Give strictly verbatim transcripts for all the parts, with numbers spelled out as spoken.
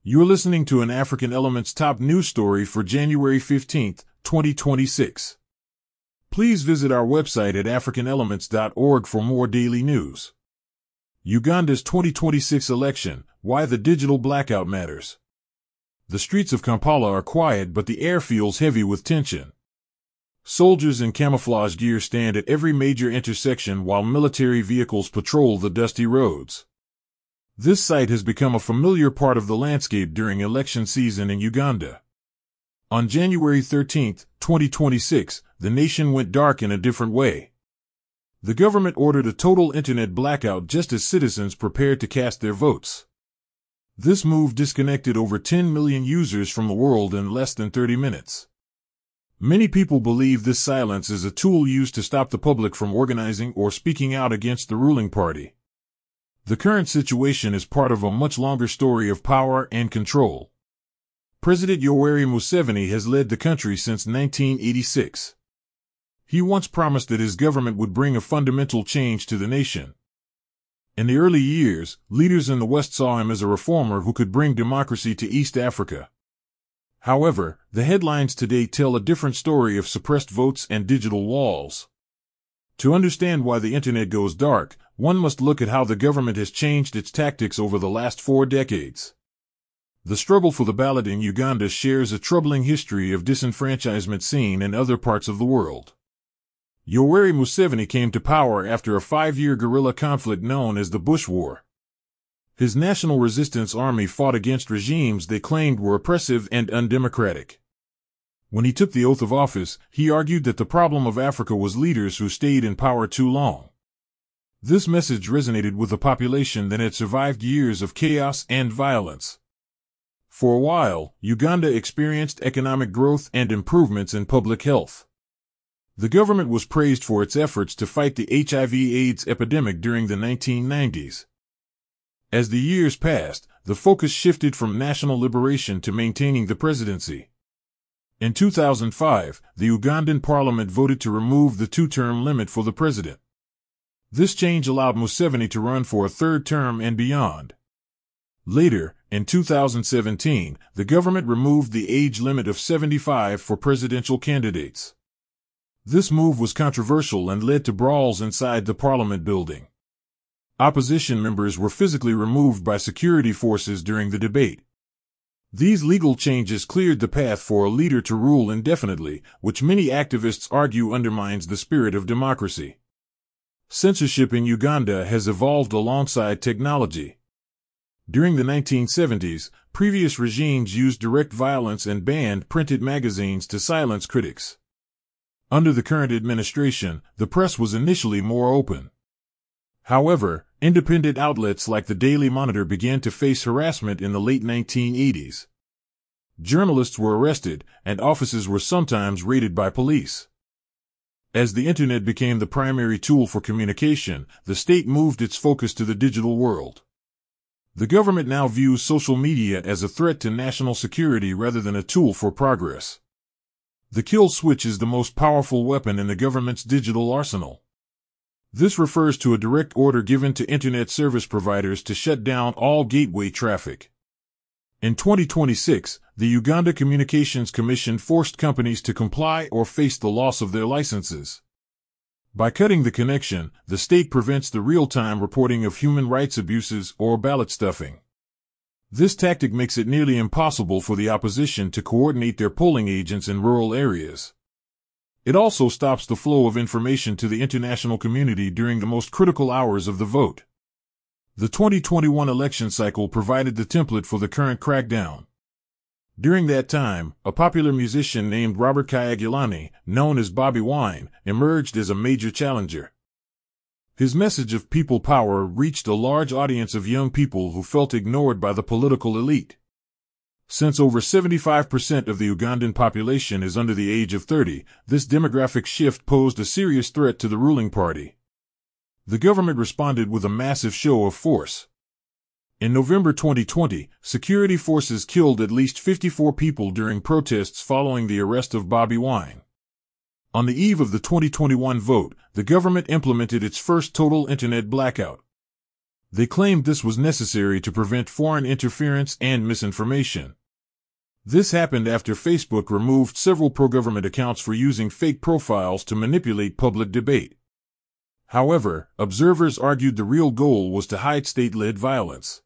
You're listening to an African Elements top news story for January fifteenth, twenty twenty-six. Please visit our website at african elements dot org for more daily news. Uganda's twenty twenty-six election, why the digital blackout matters. The streets of Kampala are quiet, but the air feels heavy with tension. Soldiers in camouflage gear stand at every major intersection while military vehicles patrol the dusty roads. This sight has become a familiar part of the landscape during election season in Uganda. On January thirteenth, twenty twenty-six, the nation went dark in a different way. The government ordered a total internet blackout just as citizens prepared to cast their votes. This move disconnected over ten million users from the world in less than thirty minutes. Many people believe this silence is a tool used to stop the public from organizing or speaking out against the ruling party. The current situation is part of a much longer story of power and control. President Yoweri Museveni has led the country since nineteen eighty-six. He once promised that his government would bring a fundamental change to the nation. In the early years, leaders in the West saw him as a reformer who could bring democracy to East Africa. However, the headlines today tell a different story of suppressed votes and digital walls. To understand why the internet goes dark, one must look at how the government has changed its tactics over the last four decades. The struggle for the ballot in Uganda shares a troubling history of disenfranchisement seen in other parts of the world. Yoweri Museveni came to power after a five-year guerrilla conflict known as the Bush War. His National Resistance Army fought against regimes they claimed were oppressive and undemocratic. When he took the oath of office, he argued that the problem of Africa was leaders who stayed in power too long. This message resonated with a population that had survived years of chaos and violence. For a while, Uganda experienced economic growth and improvements in public health. The government was praised for its efforts to fight the H I V/AIDS epidemic during the nineteen nineties. As the years passed, the focus shifted from national liberation to maintaining the presidency. In two thousand five, the Ugandan parliament voted to remove the two-term limit for the president. This change allowed Museveni to run for a third term and beyond. Later, in two thousand seventeen, the government removed the age limit of seventy-five for presidential candidates. This move was controversial and led to brawls inside the parliament building. Opposition members were physically removed by security forces during the debate. These legal changes cleared the path for a leader to rule indefinitely, which many activists argue undermines the spirit of democracy. Censorship in Uganda has evolved alongside technology. During the nineteen seventies, previous regimes used direct violence and banned printed magazines to silence critics. Under the current administration, the press was initially more open. However, independent outlets like the Daily Monitor began to face harassment in the late nineteen eighties. Journalists were arrested, and offices were sometimes raided by police. As the internet became the primary tool for communication, the state moved its focus to the digital world. The government now views social media as a threat to national security rather than a tool for progress. The kill switch is the most powerful weapon in the government's digital arsenal. This refers to a direct order given to internet service providers to shut down all gateway traffic. In twenty twenty-six, the Uganda Communications Commission forced companies to comply or face the loss of their licenses. By cutting the connection, the state prevents the real-time reporting of human rights abuses or ballot stuffing. This tactic makes it nearly impossible for the opposition to coordinate their polling agents in rural areas. It also stops the flow of information to the international community during the most critical hours of the vote. The twenty twenty-one election cycle provided the template for the current crackdown. During that time, a popular musician named Robert Kyagulanyi, known as Bobi Wine, emerged as a major challenger. His message of people power reached a large audience of young people who felt ignored by the political elite. Since over seventy-five percent of the Ugandan population is under the age of thirty, this demographic shift posed a serious threat to the ruling party. The government responded with a massive show of force. In November twenty twenty, security forces killed at least fifty-four people during protests following the arrest of Bobi Wine. On the eve of the twenty twenty-one vote, the government implemented its first total internet blackout. They claimed this was necessary to prevent foreign interference and misinformation. This happened after Facebook removed several pro-government accounts for using fake profiles to manipulate public debate. However, observers argued the real goal was to hide state-led violence.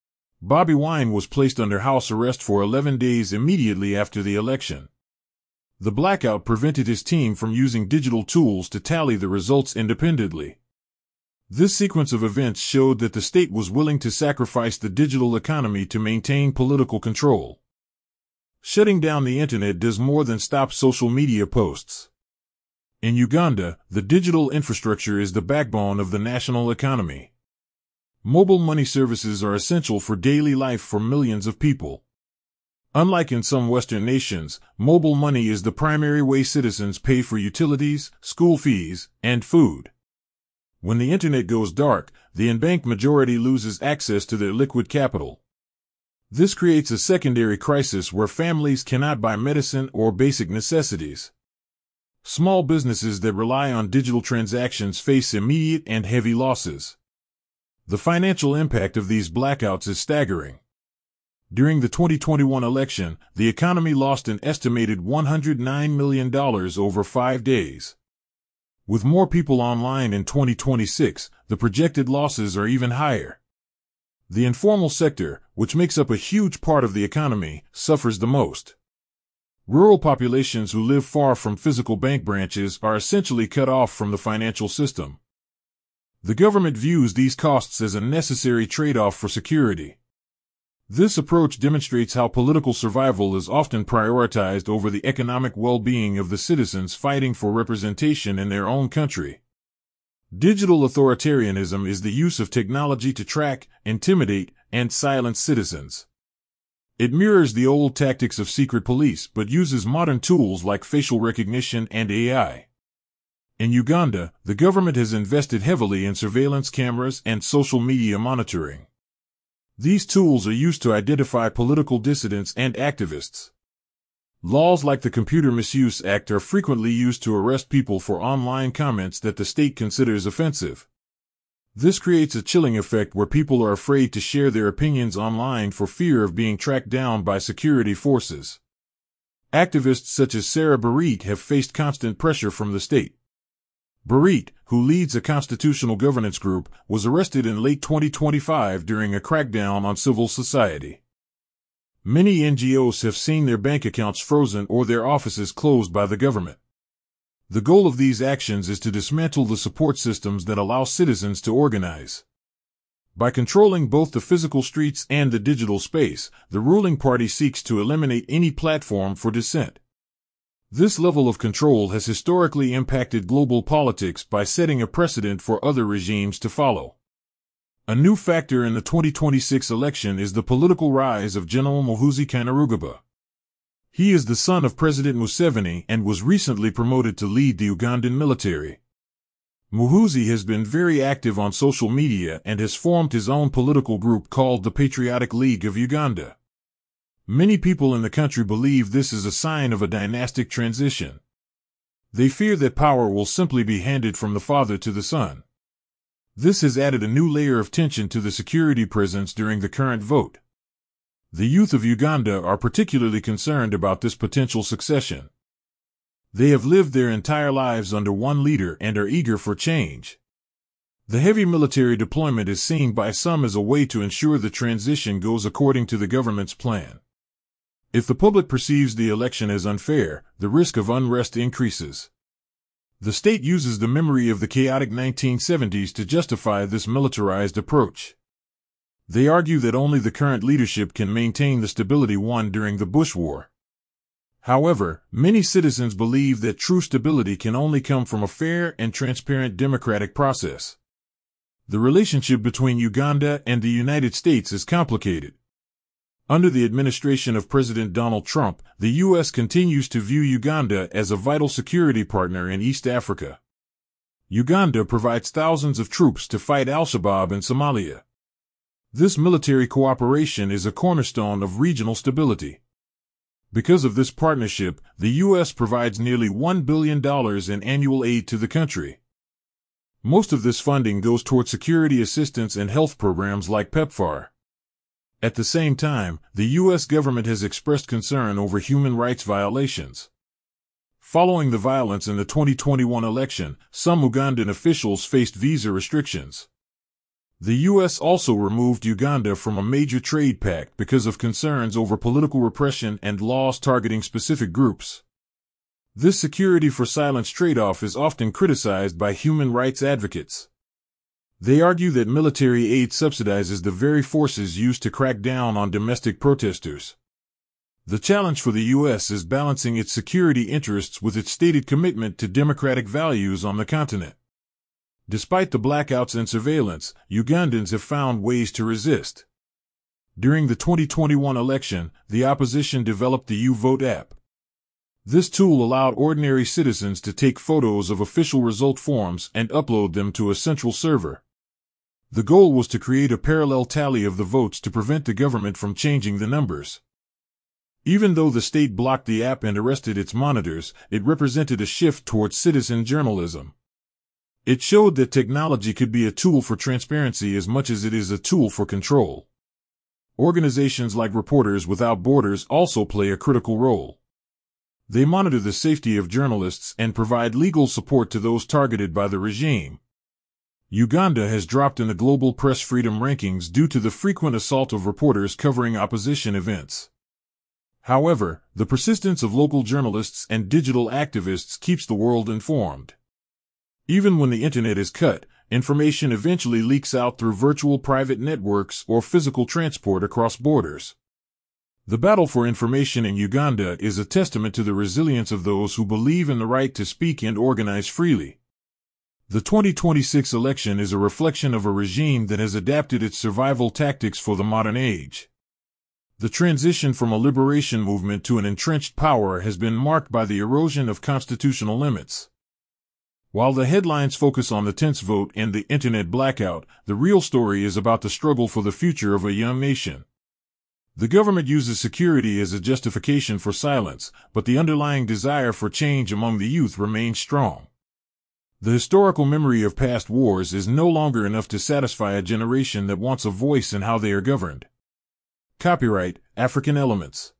Bobi Wine was placed under house arrest for eleven days immediately after the election. The blackout prevented his team from using digital tools to tally the results independently. This sequence of events showed that the state was willing to sacrifice the digital economy to maintain political control. Shutting down the internet does more than stop social media posts. In Uganda, the digital infrastructure is the backbone of the national economy. Mobile money services are essential for daily life for millions of people. Unlike in some Western nations, mobile money is the primary way citizens pay for utilities, school fees, and food. When the internet goes dark, the unbanked majority loses access to their liquid capital. This creates a secondary crisis where families cannot buy medicine or basic necessities. Small businesses that rely on digital transactions face immediate and heavy losses. The financial impact of these blackouts is staggering. During the twenty twenty-one election, the economy lost an estimated one hundred nine million dollars over five days. With more people online in twenty twenty-six, the projected losses are even higher. The informal sector, which makes up a huge part of the economy, suffers the most. Rural populations who live far from physical bank branches are essentially cut off from the financial system. The government views these costs as a necessary trade-off for security. This approach demonstrates how political survival is often prioritized over the economic well-being of the citizens fighting for representation in their own country. Digital authoritarianism is the use of technology to track, intimidate, and silence citizens. It mirrors the old tactics of secret police but uses modern tools like facial recognition and A I. In Uganda, the government has invested heavily in surveillance cameras and social media monitoring. These tools are used to identify political dissidents and activists. Laws like the Computer Misuse Act are frequently used to arrest people for online comments that the state considers offensive. This creates a chilling effect where people are afraid to share their opinions online for fear of being tracked down by security forces. Activists such as Sarah Barit have faced constant pressure from the state. Barit, who leads a constitutional governance group, was arrested in late twenty twenty-five during a crackdown on civil society. Many N G Os have seen their bank accounts frozen or their offices closed by the government. The goal of these actions is to dismantle the support systems that allow citizens to organize. By controlling both the physical streets and the digital space, the ruling party seeks to eliminate any platform for dissent. This level of control has historically impacted global politics by setting a precedent for other regimes to follow. A new factor in the twenty twenty-six election is the political rise of General Muhoozi Kainerugaba. He is the son of President Museveni and was recently promoted to lead the Ugandan military. Muhoozi has been very active on social media and has formed his own political group called the Patriotic League of Uganda. Many people in the country believe this is a sign of a dynastic transition. They fear that power will simply be handed from the father to the son. This has added a new layer of tension to the security presence during the current vote. The youth of Uganda are particularly concerned about this potential succession. They have lived their entire lives under one leader and are eager for change. The heavy military deployment is seen by some as a way to ensure the transition goes according to the government's plan. If the public perceives the election as unfair, the risk of unrest increases. The state uses the memory of the chaotic nineteen seventies to justify this militarized approach. They argue that only the current leadership can maintain the stability won during the Bush War. However, many citizens believe that true stability can only come from a fair and transparent democratic process. The relationship between Uganda and the United States is complicated. Under the administration of President Donald Trump, the U S continues to view Uganda as a vital security partner in East Africa. Uganda provides thousands of troops to fight al-Shabaab in Somalia. This military cooperation is a cornerstone of regional stability. Because of this partnership, the U S provides nearly one billion dollars in annual aid to the country. Most of this funding goes toward security assistance and health programs like PEPFAR. At the same time, the U S government has expressed concern over human rights violations. Following the violence in the twenty twenty-one election, some Ugandan officials faced visa restrictions. The U S also removed Uganda from a major trade pact because of concerns over political repression and laws targeting specific groups. This security for silence trade-off is often criticized by human rights advocates. They argue that military aid subsidizes the very forces used to crack down on domestic protesters. The challenge for the U S is balancing its security interests with its stated commitment to democratic values on the continent. Despite the blackouts and surveillance, Ugandans have found ways to resist. During the twenty twenty-one election, the opposition developed the U-Vote app. This tool allowed ordinary citizens to take photos of official result forms and upload them to a central server. The goal was to create a parallel tally of the votes to prevent the government from changing the numbers. Even though the state blocked the app and arrested its monitors, it represented a shift towards citizen journalism. It showed that technology could be a tool for transparency as much as it is a tool for control. Organizations like Reporters Without Borders also play a critical role. They monitor the safety of journalists and provide legal support to those targeted by the regime. Uganda has dropped in the global press freedom rankings due to the frequent assault of reporters covering opposition events. However, the persistence of local journalists and digital activists keeps the world informed. Even when the internet is cut, information eventually leaks out through virtual private networks or physical transport across borders. The battle for information in Uganda is a testament to the resilience of those who believe in the right to speak and organize freely. The twenty twenty-six election is a reflection of a regime that has adapted its survival tactics for the modern age. The transition from a liberation movement to an entrenched power has been marked by the erosion of constitutional limits. While the headlines focus on the tense vote and the internet blackout, the real story is about the struggle for the future of a young nation. The government uses security as a justification for silence, but the underlying desire for change among the youth remains strong. The historical memory of past wars is no longer enough to satisfy a generation that wants a voice in how they are governed. Copyright African Elements.